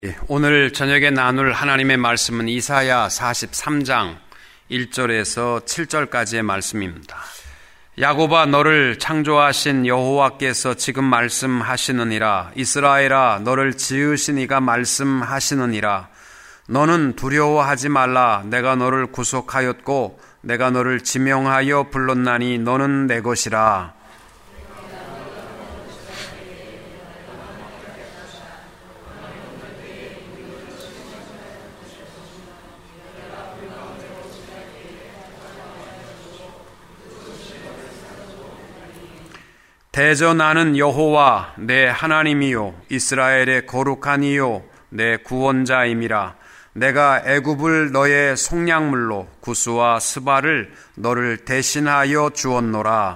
오늘 저녁에 나눌 하나님의 말씀은 이사야 43장 1절에서 7절까지의 말씀입니다. 야곱아, 너를 창조하신 여호와께서 지금 말씀하시느니라. 이스라엘아, 너를 지으신 이가 말씀하시느니라. 너는 두려워하지 말라. 내가 너를 구속하였고 내가 너를 지명하여 불렀나니 너는 내 것이라. 대저 나는 여호와 내 하나님이요 이스라엘의 거룩한 이요 내 구원자임이라. 내가 애굽을 너의 속량물로 구스와 스바를 너를 대신하여 주었노라.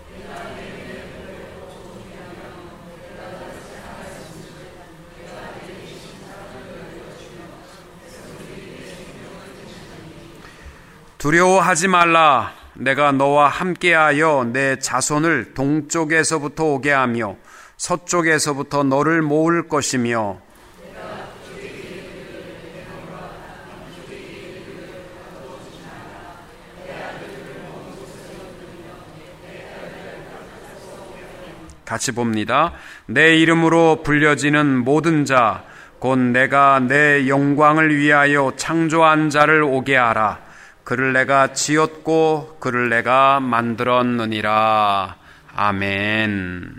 두려워하지 말라. 내가 너와 함께하여 내 자손을 동쪽에서부터 오게 하며 서쪽에서부터 너를 모을 것이며 같이 봅니다. 내 이름으로 불려지는 모든 자 곧 내가 내 영광을 위하여 창조한 자를 오게 하라. 그를 내가 지었고 그를 내가 만들었느니라. 아멘.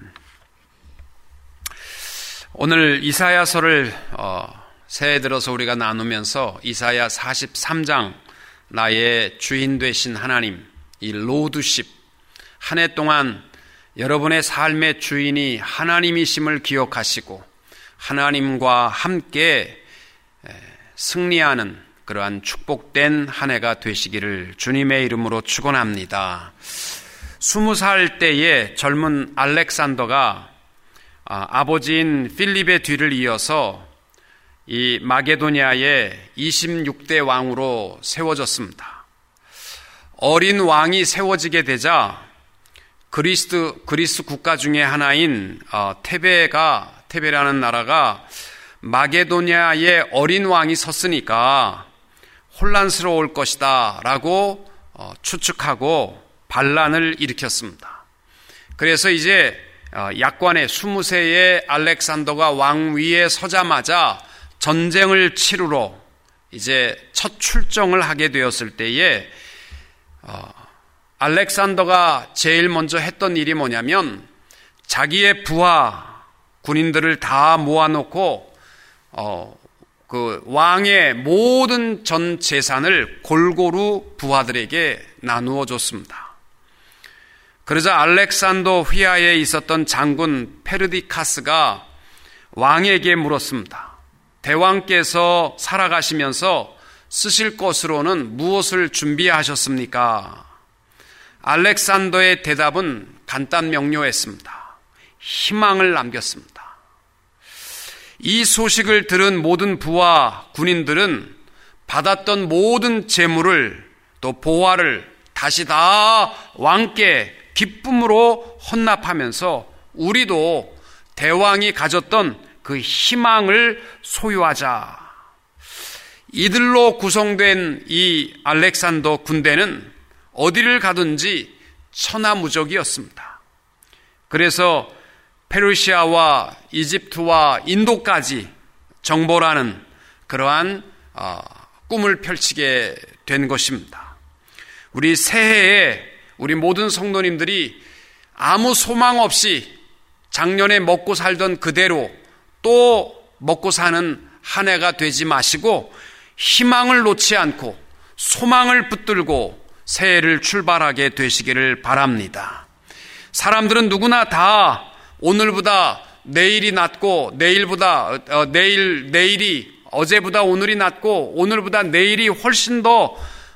오늘 이사야서를 새해 들어서 우리가 나누면서 이사야 43장 나의 주인 되신 하나님, 이 로드십, 한 해 동안 여러분의 삶의 주인이 하나님이심을 기억하시고 하나님과 함께 승리하는 그러한 축복된 한 해가 되시기를 주님의 이름으로 축원합니다. 20살 때에 젊은 알렉산더가 아버지인 필립의 뒤를 이어서 이 마게도니아의 26대 왕으로 세워졌습니다. 어린 왕이 세워지게 되자 그리스 국가 중에 하나인 테베라는 나라가 마게도니아의 어린 왕이 섰으니까 혼란스러울 것이다 라고 추측하고 반란을 일으켰습니다. 그래서 이제 약관에 20세의 알렉산더가 왕위에 서자마자 전쟁을 치르러 이제 첫 출정을 하게 되었을 때에 알렉산더가 제일 먼저 했던 일이 뭐냐면 자기의 부하 군인들을 다 모아놓고 그 왕의 모든 전 재산을 골고루 부하들에게 나누어 줬습니다. 그러자 알렉산더 휘하에 있었던 장군 페르디카스가 왕에게 물었습니다. 대왕께서 살아가시면서 쓰실 것으로는 무엇을 준비하셨습니까? 알렉산더의 대답은 간단 명료했습니다. 희망을 남겼습니다. 이 소식을 들은 모든 부하 군인들은 받았던 모든 재물을 또 보화를 다시 다 왕께 기쁨으로 헌납하면서 우리도 대왕이 가졌던 그 희망을 소유하자. 이들로 구성된 이 알렉산더 군대는 어디를 가든지 천하무적이었습니다. 그래서 페르시아와 이집트와 인도까지 정벌하는 그러한 꿈을 펼치게 된 것입니다. 우리 새해에 우리 모든 성도님들이 아무 소망 없이 작년에 먹고 살던 그대로 또 먹고 사는 한 해가 되지 마시고 희망을 놓지 않고 소망을 붙들고 새해를 출발하게 되시기를 바랍니다. 사람들은 누구나 다 오늘보다 내일이 낫고 내일이 어제보다 오늘이 낫고 오늘보다 내일이 훨씬 더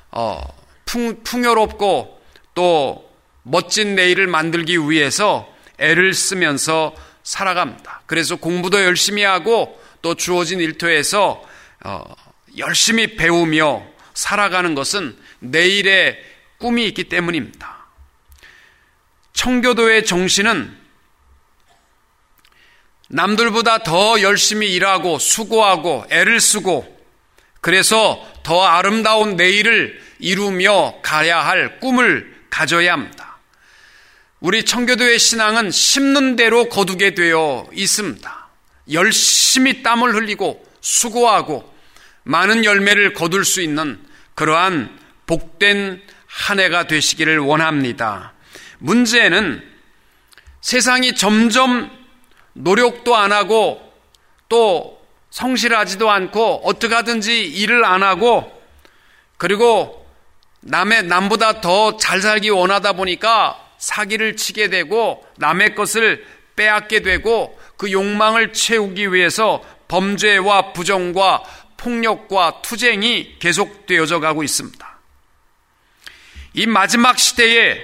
풍요롭고 또 멋진 내일을 만들기 위해서 애를 쓰면서 살아갑니다. 그래서 공부도 열심히 하고 또 주어진 일터에서 열심히 배우며 살아가는 것은 내일의 꿈이 있기 때문입니다. 청교도의 정신은 남들보다 더 열심히 일하고 수고하고 애를 쓰고 그래서 더 아름다운 내일을 이루며 가야 할 꿈을 가져야 합니다. 우리 청교도의 신앙은 심는 대로 거두게 되어 있습니다. 열심히 땀을 흘리고 수고하고 많은 열매를 거둘 수 있는 그러한 복된 한 해가 되시기를 원합니다. 문제는 세상이 점점 노력도 안 하고 또 성실하지도 않고 어떻게 하든지 일을 안 하고 그리고 남보다 더 잘 살기 원하다 보니까 사기를 치게 되고 남의 것을 빼앗게 되고 그 욕망을 채우기 위해서 범죄와 부정과 폭력과 투쟁이 계속되어져 가고 있습니다. 이 마지막 시대에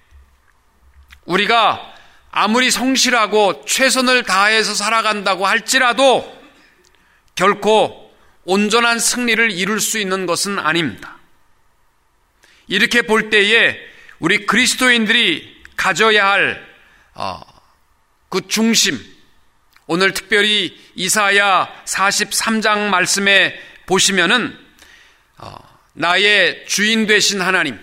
우리가 아무리 성실하고 최선을 다해서 살아간다고 할지라도 결코 온전한 승리를 이룰 수 있는 것은 아닙니다. 이렇게 볼 때에 우리 그리스도인들이 가져야 할 그 중심, 오늘 특별히 이사야 43장 말씀에 보시면은 나의 주인 되신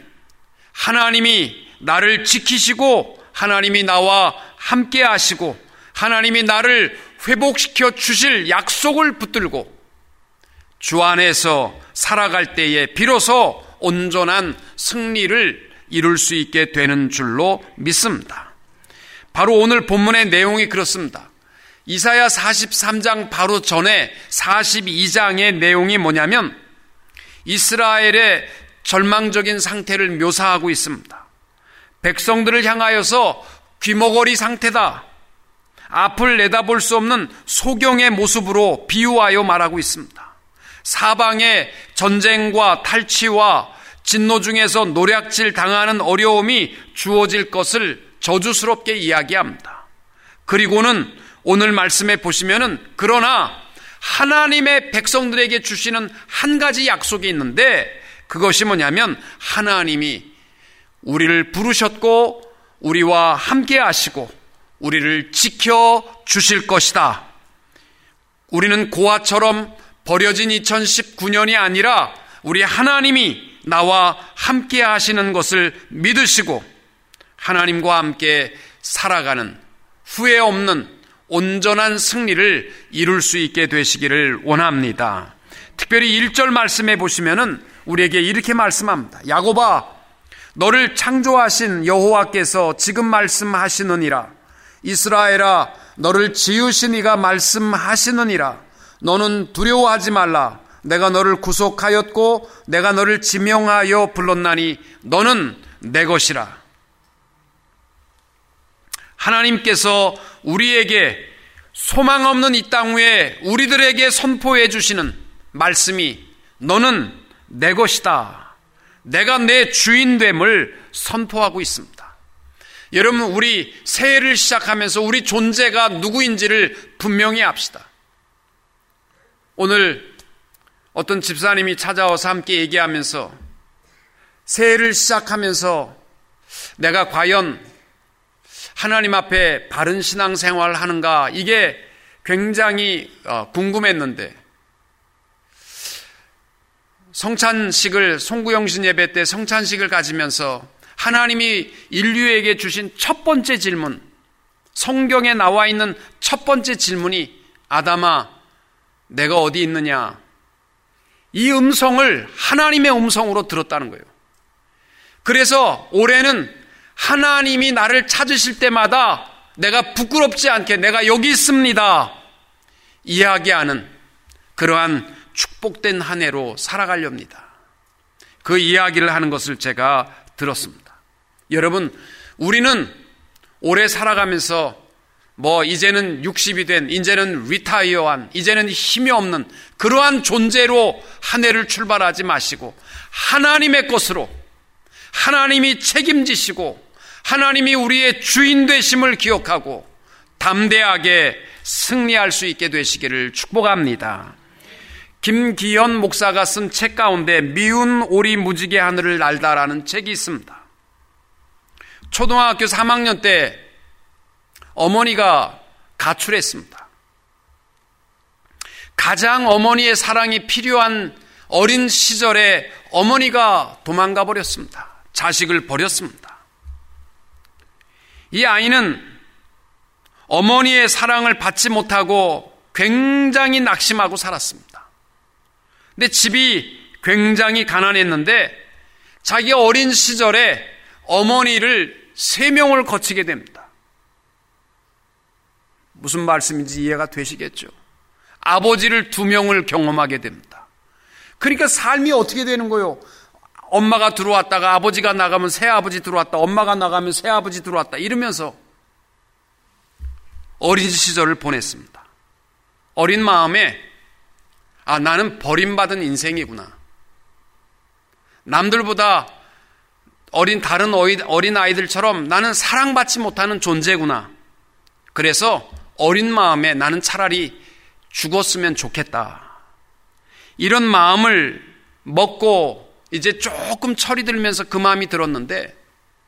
하나님이 나를 지키시고 하나님이 나와 함께 하시고 하나님이 나를 회복시켜 주실 약속을 붙들고 주 안에서 살아갈 때에 비로소 온전한 승리를 이룰 수 있게 되는 줄로 믿습니다. 바로 오늘 본문의 내용이 그렇습니다. 이사야 43장 바로 전에 42장의 내용이 뭐냐면 이스라엘의 절망적인 상태를 묘사하고 있습니다. 백성들을 향하여서 귀머거리 상태다, 앞을 내다볼 수 없는 소경의 모습으로 비유하여 말하고 있습니다. 사방의 전쟁과 탈취와 진노 중에서 노략질 당하는 어려움이 주어질 것을 저주스럽게 이야기합니다. 그리고는 오늘 말씀에 보시면은 그러나 하나님의 백성들에게 주시는 한 가지 약속이 있는데 그것이 뭐냐면 하나님이 우리를 부르셨고 우리와 함께 하시고 우리를 지켜 주실 것이다. 우리는 고아처럼 버려진 2019년이 아니라 우리 하나님이 나와 함께 하시는 것을 믿으시고 하나님과 함께 살아가는 후회 없는 온전한 승리를 이룰 수 있게 되시기를 원합니다. 특별히 1절 말씀에 보시면은 우리에게 이렇게 말씀합니다. 야곱아, 너를 창조하신 여호와께서 지금 말씀하시느니라. 이스라엘아, 너를 지으신 이가 말씀하시느니라. 너는 두려워하지 말라. 내가 너를 구속하였고 내가 너를 지명하여 불렀나니 너는 내 것이라. 하나님께서 우리에게 소망 없는 이 땅 위에 우리들에게 선포해 주시는 말씀이 너는 내 것이다. 내가 내 주인됨을 선포하고 있습니다. 여러분, 우리 새해를 시작하면서 우리 존재가 누구인지를 분명히 합시다. 오늘 어떤 집사님이 찾아와서 함께 얘기하면서 새해를 시작하면서 내가 과연 하나님 앞에 바른 신앙생활을 하는가, 이게 굉장히 궁금했는데 송구영신 예배 때 성찬식을 가지면서 하나님이 인류에게 주신 첫 번째 질문, 성경에 나와 있는 첫 번째 질문이 아담아, 내가 어디 있느냐? 이 음성을 하나님의 음성으로 들었다는 거예요. 그래서 올해는 하나님이 나를 찾으실 때마다 내가 부끄럽지 않게 내가 여기 있습니다 이야기하는 그러한 축복된 한 해로 살아가렵니다. 그 이야기를 하는 것을 제가 들었습니다. 여러분, 우리는 오래 살아가면서 이제는 60이 된, 이제는 리타이어한, 이제는 힘이 없는 그러한 존재로 한 해를 출발하지 마시고 하나님의 것으로, 하나님이 책임지시고 하나님이 우리의 주인 되심을 기억하고 담대하게 승리할 수 있게 되시기를 축복합니다. 김기현 목사가 쓴 책 가운데 미운 오리 무지개 하늘을 날다라는 책이 있습니다. 초등학교 3학년 때 어머니가 가출했습니다. 가장 어머니의 사랑이 필요한 어린 시절에 어머니가 도망가 버렸습니다. 자식을 버렸습니다. 이 아이는 어머니의 사랑을 받지 못하고 굉장히 낙심하고 살았습니다. 근데 집이 굉장히 가난했는데 자기 어린 시절에 어머니를 3명을 거치게 됩니다. 무슨 말씀인지 이해가 되시겠죠? 아버지를 2명을 경험하게 됩니다. 그러니까 삶이 어떻게 되는 거예요? 엄마가 들어왔다가 아버지가 나가면 새아버지 들어왔다, 엄마가 나가면 새아버지 들어왔다, 이러면서 어린 시절을 보냈습니다. 어린 마음에 나는 버림받은 인생이구나. 남들보다 다른 어린 아이들처럼 나는 사랑받지 못하는 존재구나. 그래서 어린 마음에 나는 차라리 죽었으면 좋겠다. 이런 마음을 먹고 이제 조금 철이 들면서 그 마음이 들었는데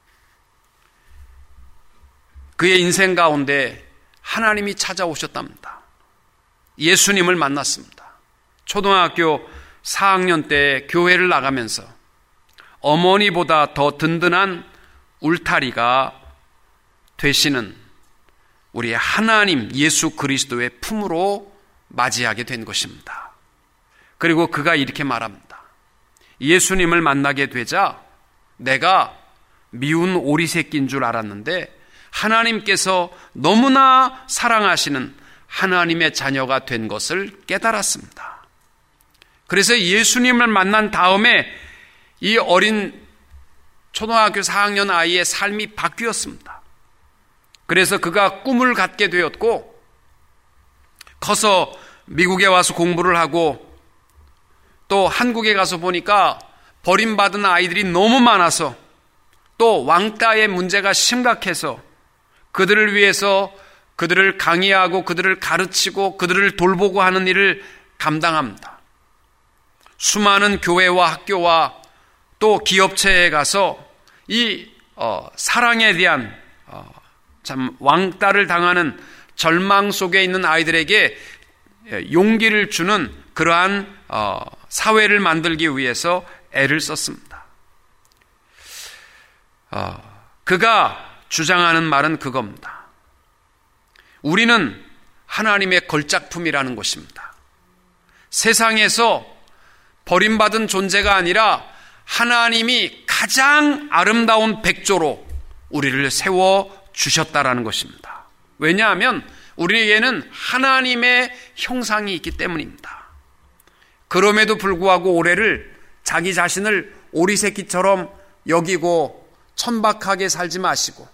그의 인생 가운데 하나님이 찾아오셨답니다. 예수님을 만났습니다. 초등학교 4학년 때 교회를 나가면서 어머니보다 더 든든한 울타리가 되시는 우리 하나님 예수 그리스도의 품으로 맞이하게 된 것입니다. 그리고 그가 이렇게 말합니다. 예수님을 만나게 되자 내가 미운 오리새끼인 줄 알았는데 하나님께서 너무나 사랑하시는 하나님의 자녀가 된 것을 깨달았습니다. 그래서 예수님을 만난 다음에 이 어린 초등학교 4학년 아이의 삶이 바뀌었습니다. 그래서 그가 꿈을 갖게 되었고 커서 미국에 와서 공부를 하고 또 한국에 가서 보니까 버림받은 아이들이 너무 많아서 또 왕따의 문제가 심각해서 그들을 위해서 그들을 강의하고 그들을 가르치고 그들을 돌보고 하는 일을 감당합니다. 수많은 교회와 학교와 또 기업체에 가서 이 사랑에 대한 참 왕따를 당하는 절망 속에 있는 아이들에게 용기를 주는 그러한 사회를 만들기 위해서 애를 썼습니다. 그가 주장하는 말은 그겁니다. 우리는 하나님의 걸작품이라는 것입니다. 세상에서 버림받은 존재가 아니라 하나님이 가장 아름다운 백조로 우리를 세워주셨다라는 것입니다. 왜냐하면 우리에게는 하나님의 형상이 있기 때문입니다. 그럼에도 불구하고 올해를 자기 자신을 오리새끼처럼 여기고 천박하게 살지 마시고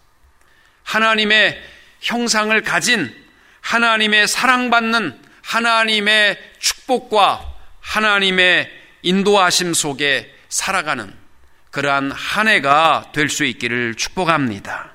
하나님의 형상을 가진 하나님의 사랑받는 하나님의 축복과 하나님의 인도하심 속에 살아가는 그러한 한 해가 될 수 있기를 축복합니다.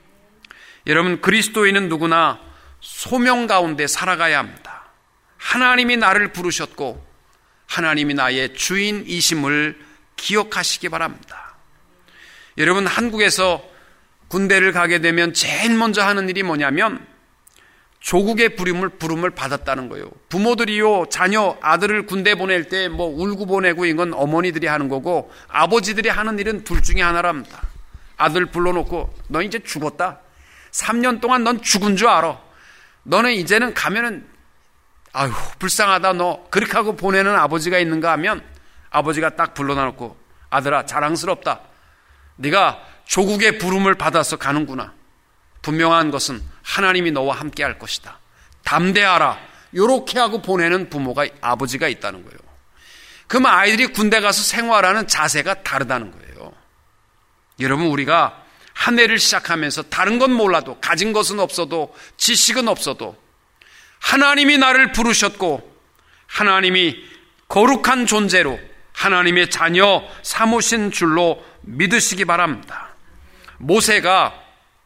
여러분, 그리스도인은 누구나 소명 가운데 살아가야 합니다. 하나님이 나를 부르셨고 하나님이 나의 주인이심을 기억하시기 바랍니다. 여러분, 한국에서 군대를 가게 되면 제일 먼저 하는 일이 뭐냐면 조국의 부름을 받았다는 거예요. 부모들이요, 자녀, 아들을 군대 보낼 때 뭐 울고 보내고 이건 어머니들이 하는 거고 아버지들이 하는 일은 둘 중에 하나랍니다. 아들 불러놓고 너 이제 죽었다. 3년 동안 넌 죽은 줄 알아. 너는 이제는 가면은 아유 불쌍하다 너 그렇게 하고 보내는 아버지가 있는가 하면 아버지가 딱 불러놓고 아들아 자랑스럽다. 네가 조국의 부름을 받아서 가는구나. 분명한 것은 하나님이 너와 함께 할 것이다. 담대하라. 요렇게 하고 보내는 아버지가 있다는 거예요. 그럼 아이들이 군대 가서 생활하는 자세가 다르다는 거예요. 여러분, 우리가 한 해를 시작하면서 다른 건 몰라도 가진 것은 없어도 지식은 없어도 하나님이 나를 부르셨고 하나님이 거룩한 존재로 하나님의 자녀 삼으신 줄로 믿으시기 바랍니다. 모세가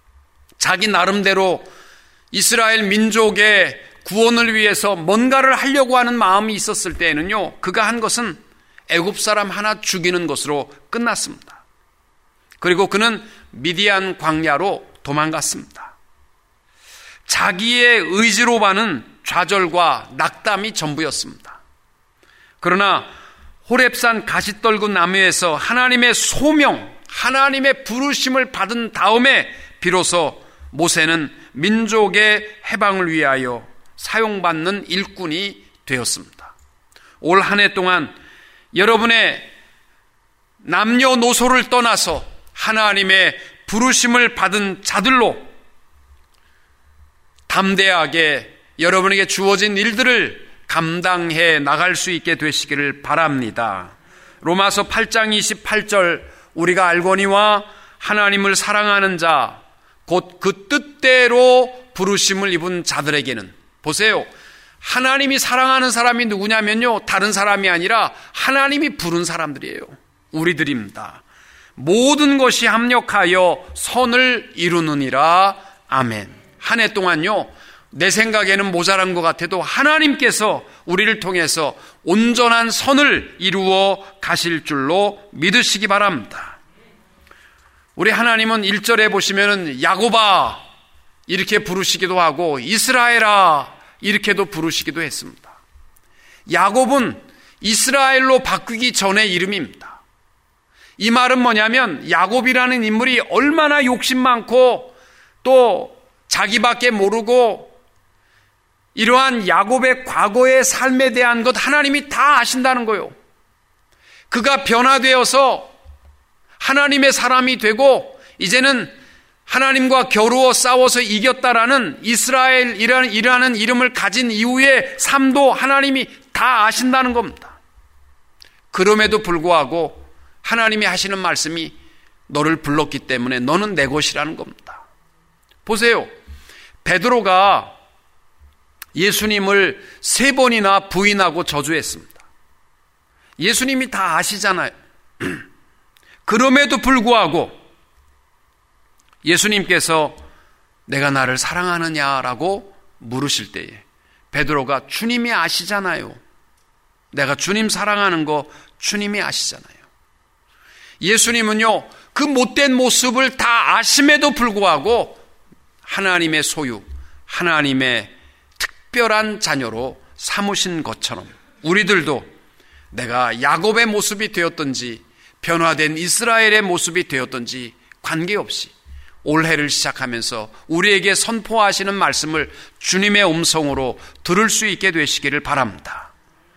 자기 나름대로 이스라엘 민족의 구원을 위해서 뭔가를 하려고 하는 마음이 있었을 때에는요, 그가 한 것은 애굽 사람 하나 죽이는 것으로 끝났습니다. 그리고 그는 미디안 광야로 도망갔습니다. 자기의 의지로만은 좌절과 낙담이 전부였습니다. 그러나 호렙산 가시떨굴 나무에서 하나님의 소명, 하나님의 부르심을 받은 다음에 비로소 모세는 민족의 해방을 위하여 사용받는 일꾼이 되었습니다. 올 한 해 동안 여러분의 남녀노소를 떠나서 하나님의 부르심을 받은 자들로 담대하게 여러분에게 주어진 일들을 감당해 나갈 수 있게 되시기를 바랍니다. 로마서 8장 28절 우리가 알거니와 하나님을 사랑하는 자 곧 그 뜻대로 부르심을 입은 자들에게는, 보세요, 하나님이 사랑하는 사람이 누구냐면요, 다른 사람이 아니라 하나님이 부른 사람들이에요. 우리들입니다. 모든 것이 합력하여 선을 이루느니라. 아멘. 한 해 동안요, 내 생각에는 모자란 것 같아도 하나님께서 우리를 통해서 온전한 선을 이루어 가실 줄로 믿으시기 바랍니다. 우리 하나님은 1절에 보시면은 야곱아 이렇게 부르시기도 하고 이스라엘아 이렇게도 부르시기도 했습니다. 야곱은 이스라엘로 바뀌기 전의 이름입니다. 이 말은 뭐냐면 야곱이라는 인물이 얼마나 욕심 많고 또 자기밖에 모르고 이러한 야곱의 과거의 삶에 대한 것 하나님이 다 아신다는 거예요. 그가 변화되어서 하나님의 사람이 되고 이제는 하나님과 겨루어 싸워서 이겼다라는 이스라엘이라는 이름을 가진 이후의 삶도 하나님이 다 아신다는 겁니다. 그럼에도 불구하고 하나님이 하시는 말씀이 너를 불렀기 때문에 너는 내 것이라는 겁니다. 보세요. 베드로가 예수님을 3번이나 부인하고 저주했습니다. 예수님이 다 아시잖아요. 그럼에도 불구하고 예수님께서 내가 나를 사랑하느냐라고 물으실 때에 베드로가 주님이 아시잖아요. 내가 주님 사랑하는 거 주님이 아시잖아요. 예수님은요, 그 못된 모습을 다 아심에도 불구하고 하나님의 소유, 하나님의 특별한 자녀로 삼으신 것처럼 우리들도 내가 야곱의 모습이 되었든지 변화된 이스라엘의 모습이 되었든지 관계없이 올해를 시작하면서 우리에게 선포하시는 말씀을 주님의 음성으로 들을 수 있게 되시기를 바랍니다.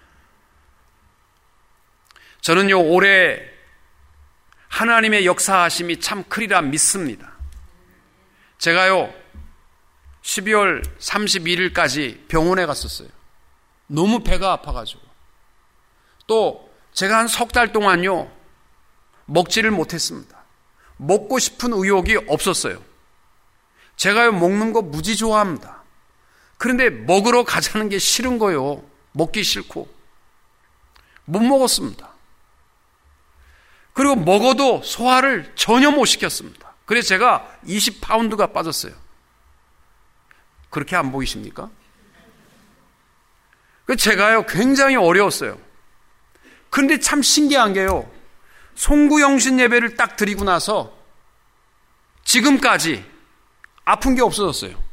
저는요, 올해 하나님의 역사하심이 참 크리라 믿습니다. 제가요 12월 31일까지 병원에 갔었어요. 너무 배가 아파가지고. 또 제가 한 3달 동안요 먹지를 못했습니다. 먹고 싶은 의욕이 없었어요. 제가요 먹는 거 무지 좋아합니다. 그런데 먹으러 가자는 게 싫은 거예요. 먹기 싫고 못 먹었습니다. 그리고 먹어도 소화를 전혀 못 시켰습니다. 그래서 제가 20파운드가 빠졌어요. 그렇게 안 보이십니까? 제가요 굉장히 어려웠어요. 그런데 참 신기한 게요, 송구영신 예배를 딱 드리고 나서 지금까지 아픈 게 없어졌어요.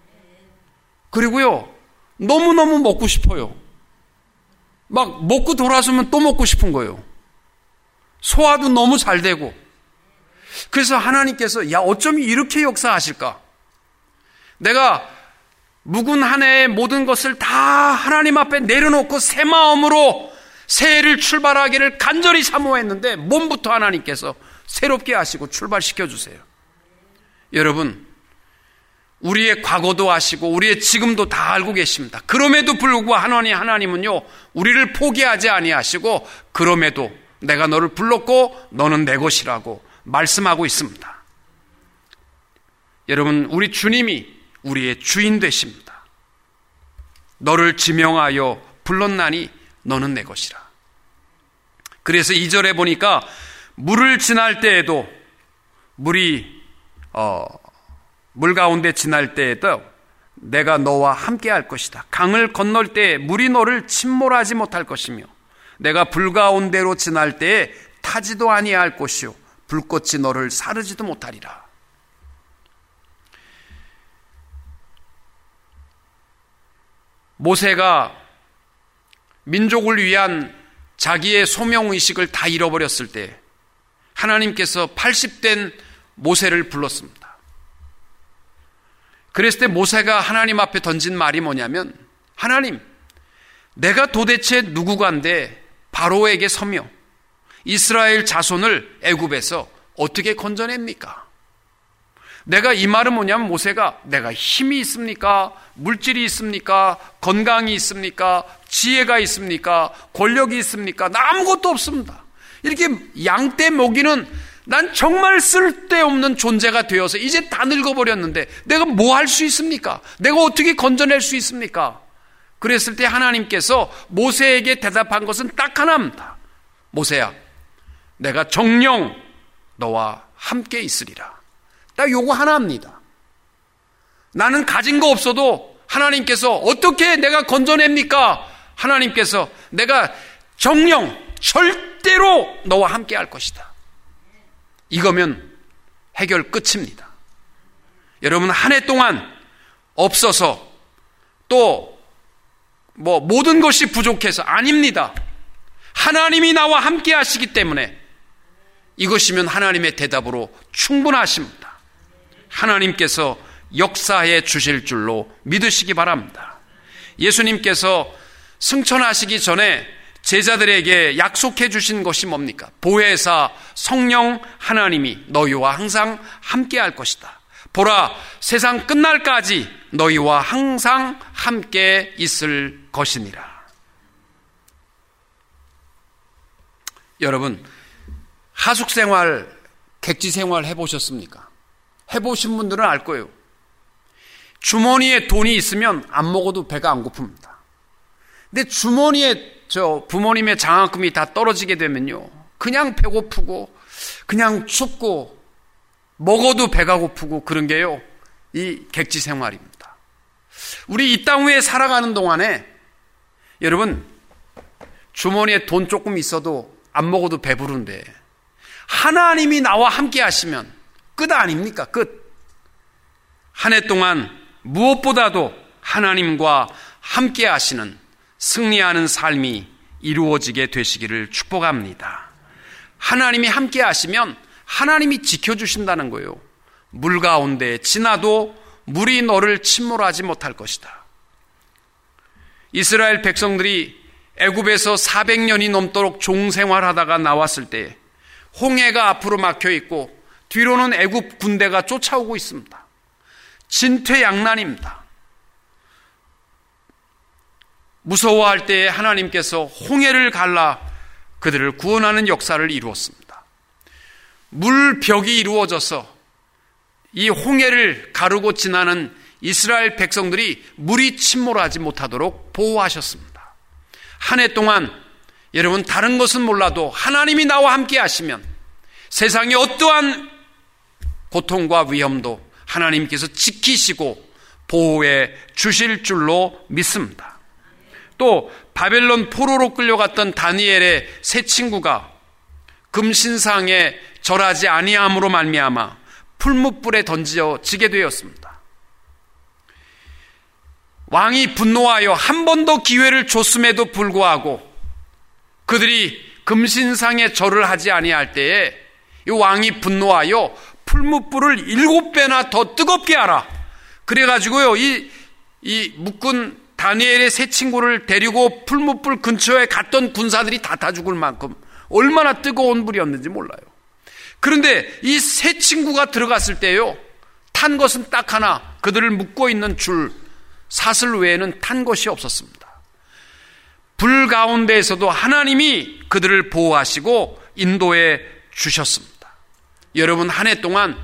그리고요 너무너무 먹고 싶어요. 막 먹고 돌아서면 또 먹고 싶은 거예요. 소화도 너무 잘 되고. 그래서 하나님께서 야 어쩜 이렇게 역사하실까? 내가 묵은 한 해의 모든 것을 다 하나님 앞에 내려놓고 새 마음으로 새해를 출발하기를 간절히 사모했는데 몸부터 하나님께서 새롭게 하시고 출발시켜 주세요. 여러분, 우리의 과거도 아시고 우리의 지금도 다 알고 계십니다. 그럼에도 불구하고 하나님은요 우리를 포기하지 아니하시고 그럼에도 내가 너를 불렀고 너는 내 것이라고 말씀하고 있습니다. 여러분, 우리 주님이 우리의 주인 되십니다. 너를 지명하여 불렀나니 너는 내 것이라. 그래서 2절에 보니까 물을 지날 때에도 물이 물 가운데 지날 때에도 내가 너와 함께 할 것이다. 강을 건널 때에 물이 너를 침몰하지 못할 것이며 내가 불 가운데로 지날 때에 타지도 아니할 것이요 불꽃이 너를 사르지도 못하리라. 모세가 민족을 위한 자기의 소명의식을 다 잃어버렸을 때 하나님께서 80된 모세를 불렀습니다. 그랬을 때 모세가 하나님 앞에 던진 말이 뭐냐면, 하나님, 내가 도대체 누구간데 바로에게 서며 이스라엘 자손을 애굽에서 어떻게 건져냅니까? 내가 이 말은 뭐냐면, 모세가 내가 힘이 있습니까? 물질이 있습니까? 건강이 있습니까? 지혜가 있습니까? 권력이 있습니까? 나 아무것도 없습니다. 이렇게 양떼 먹이는 난 정말 쓸데없는 존재가 되어서 이제 다 늙어버렸는데 내가 뭐 할 수 있습니까? 내가 어떻게 건져낼 수 있습니까? 그랬을 때 하나님께서 모세에게 대답한 것은 딱 하나입니다. 모세야, 내가 정녕 너와 함께 있으리라. 딱 요거 하나입니다. 나는 가진 거 없어도 하나님께서 어떻게 내가 건져냅니까? 하나님께서 내가 정녕 절대로 너와 함께 할 것이다. 이거면 해결 끝입니다. 여러분, 한 해 동안 없어서 또 모든 것이 부족해서 아닙니다. 하나님이 나와 함께 하시기 때문에 이것이면 하나님의 대답으로 충분하십니다. 하나님께서 역사해 주실 줄로 믿으시기 바랍니다. 예수님께서 승천하시기 전에 제자들에게 약속해 주신 것이 뭡니까? 보혜사 성령 하나님이 너희와 항상 함께 할 것이다. 보라, 세상 끝날까지 너희와 항상 함께 있을 것이니라. 여러분, 하숙생활, 객지생활 해보셨습니까? 해보신 분들은 알 거예요. 주머니에 돈이 있으면 안 먹어도 배가 안 고픕니다. 근데 주머니에 부모님의 장학금이 다 떨어지게 되면요, 그냥 배고프고 그냥 춥고 먹어도 배가 고프고 그런 게요, 이 객지 생활입니다. 우리 이 땅 위에 살아가는 동안에 여러분, 주머니에 돈 조금 있어도 안 먹어도 배부른데 하나님이 나와 함께 하시면 끝 아닙니까? 끝. 한 해 동안 무엇보다도 하나님과 함께 하시는 승리하는 삶이 이루어지게 되시기를 축복합니다. 하나님이 함께 하시면 하나님이 지켜주신다는 거예요. 물 가운데 지나도 물이 너를 침몰하지 못할 것이다. 이스라엘 백성들이 애굽에서 400년이 넘도록 종생활하다가 나왔을 때 홍해가 앞으로 막혀 있고 뒤로는 애굽 군대가 쫓아오고 있습니다. 진퇴양난입니다. 무서워할 때에 하나님께서 홍해를 갈라 그들을 구원하는 역사를 이루었습니다. 물벽이 이루어져서 이 홍해를 가르고 지나는 이스라엘 백성들이 물이 침몰하지 못하도록 보호하셨습니다. 한 해 동안 여러분, 다른 것은 몰라도 하나님이 나와 함께 하시면 세상의 어떠한 고통과 위험도 하나님께서 지키시고 보호해 주실 줄로 믿습니다. 또 바벨론 포로로 끌려갔던 다니엘의 세 친구가 금신상에 절하지 아니함으로 말미암아 풀무불에 던져지게 되었습니다. 왕이 분노하여 한 번 더 기회를 줬음에도 불구하고 그들이 금신상에 절을 하지 아니할 때에 이 왕이 분노하여 풀무불을 7배나 더 뜨겁게 하라. 그래가지고요, 이 묶은 다니엘의 세 친구를 데리고 풀무불 근처에 갔던 군사들이 다 죽을 만큼 얼마나 뜨거운 불이었는지 몰라요. 그런데 이 세 친구가 들어갔을 때요, 탄 것은 딱 하나, 그들을 묶고 있는 줄, 사슬 외에는 탄 것이 없었습니다. 불 가운데에서도 하나님이 그들을 보호하시고 인도해 주셨습니다. 여러분, 한 해 동안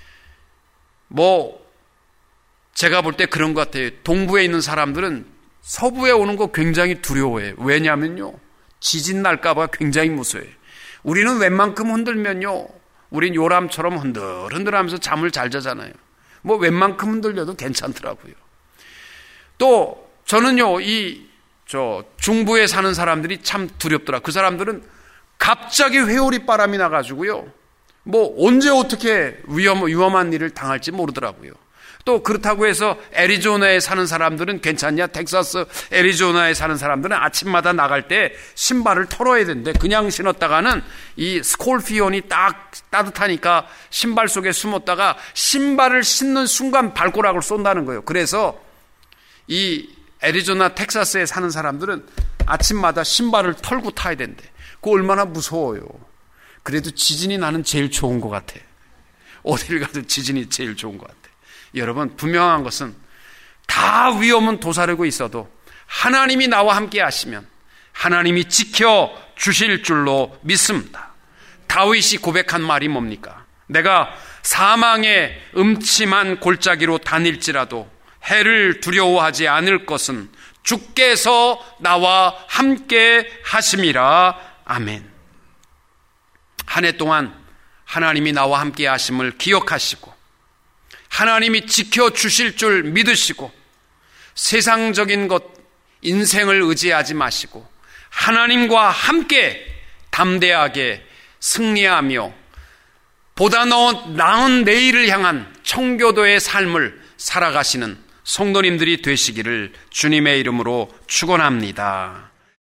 제가 볼 때 그런 것 같아요. 동부에 있는 사람들은 서부에 오는 거 굉장히 두려워해요. 왜냐면요, 지진 날까 봐 굉장히 무서워해요. 우리는 웬만큼 흔들면요, 우린 요람처럼 흔들흔들하면서 잠을 잘 자잖아요. 웬만큼 흔들려도 괜찮더라고요. 또 저는요, 중부에 사는 사람들이 참 두렵더라. 그 사람들은 갑자기 회오리 바람이 나가지고요, 언제 어떻게 위험한 일을 당할지 모르더라고요. 또 그렇다고 해서 애리조나에 사는 사람들은 괜찮냐? 텍사스, 애리조나에 사는 사람들은 아침마다 나갈 때 신발을 털어야 된대. 그냥 신었다가는 이 스콜피온이 딱 따뜻하니까 신발 속에 숨었다가 신발을 신는 순간 발가락을 쏜다는 거예요. 그래서 이 애리조나, 텍사스에 사는 사람들은 아침마다 신발을 털고 타야 된대. 그거 얼마나 무서워요. 그래도 지진이 나는 제일 좋은 것 같아. 어딜 가도 지진이 제일 좋은 것 같아. 여러분, 분명한 것은 다 위험은 도사리고 있어도 하나님이 나와 함께 하시면 하나님이 지켜 주실 줄로 믿습니다. 다윗이 고백한 말이 뭡니까? 내가 사망의 음침한 골짜기로 다닐지라도 해를 두려워하지 않을 것은 주께서 나와 함께 하심이라. 아멘. 한 해 동안 하나님이 나와 함께 하심을 기억하시고 하나님이 지켜주실 줄 믿으시고 세상적인 것, 인생을 의지하지 마시고 하나님과 함께 담대하게 승리하며 보다 나은 내일을 향한 청교도의 삶을 살아가시는 성도님들이 되시기를 주님의 이름으로 축원합니다.